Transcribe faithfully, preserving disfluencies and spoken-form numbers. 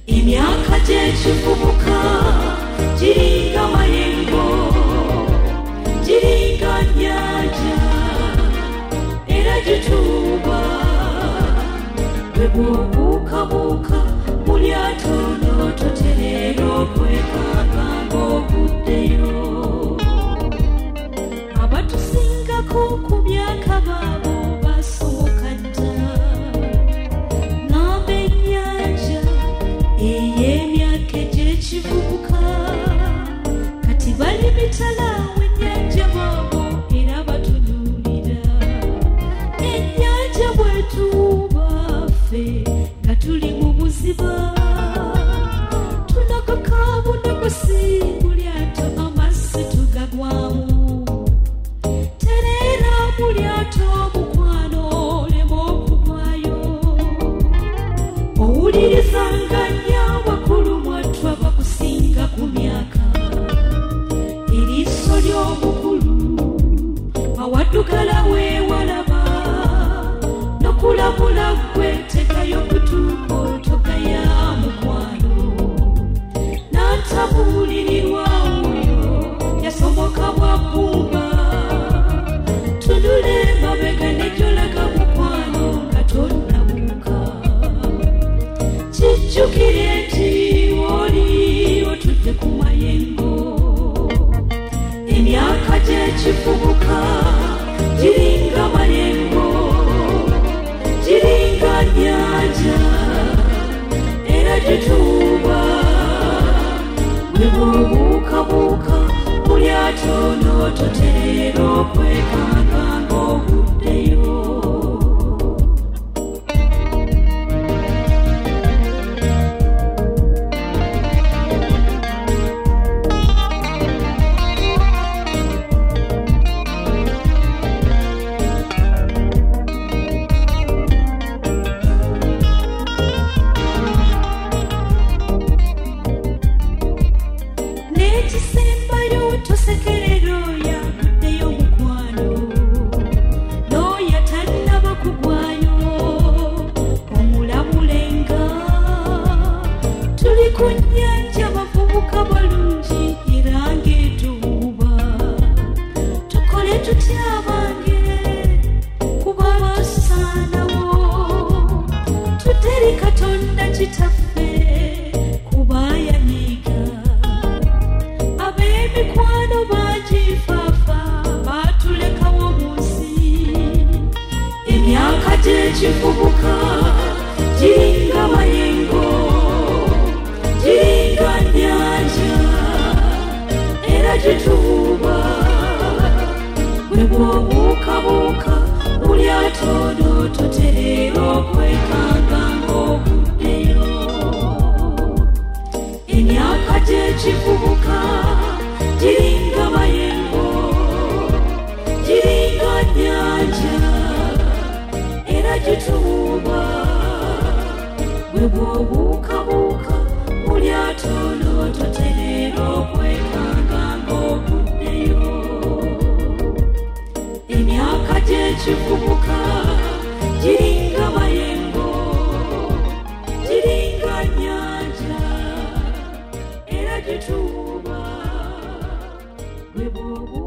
imyaka gy'ekivubuka giringa mayengo giringa nnyanja era gituuba bwe bw'obuukabuuka mu lyato n'ototereera okwekanga ng'oguddeyo abatusingako ku myaka baabo basomoka dda ng'amba ennyanja ey'emyaka egy'ekivubuka kati bali mitala w'ennyanja baabo era batunuulira ennyanja bwetuuba ffe nga tuli mu buziba tunakakaabuna kusinga lyato amazzi tugagwamu tereera mu lyato omukwano olema okugwayo owulirizanga nnyo abakulu mwattu abakusinga ku myaka eriiso ly'omukulu awaddugala weewalaba nokulamula gwe tekayo kutuuka otogaya mukwano n'antabuulirirwa oyo yasomoka bwa bbumba tunule mabega nejolaga mukwano nga tonnabuuka kijjukire nti oli otudde ku mayengo emyaka gy'ekivubuka giringa mayengo giringa nnyanja era gituuba bwe bw'obuukabuuka mu lyato n'ototereera okwekanga ng'oguddeyo n'ekisembayo tosekerera oyo aguddeyo mukwano n'oyo atannaba kugwayo omulabulenga tuli ku nnyanja bavubuka balungi era ng'etuuba tukole tutya abange kuba tusaanawo tuteri katonda kitaffe kuba yanyiiga ab'emikwano bagifaafa baatulekawo mu nsi emyaka gy'ekivubuka giringa mayengo giringa nnyanja era gituuba bwe bw'obuukabuuka mu lyato n'ototereera okwekanga ng'oguddeyo emyaka gy'ekivubuka giringa mayengo giringa nnyanja era gituuba bwe bw'obuukabuuka mu lyato n'ototereera okwekanga ng'oguddeyo emyaka gy'ekivubuka giringa mayengo giringa nnyanja era gituuba bwe bw'obu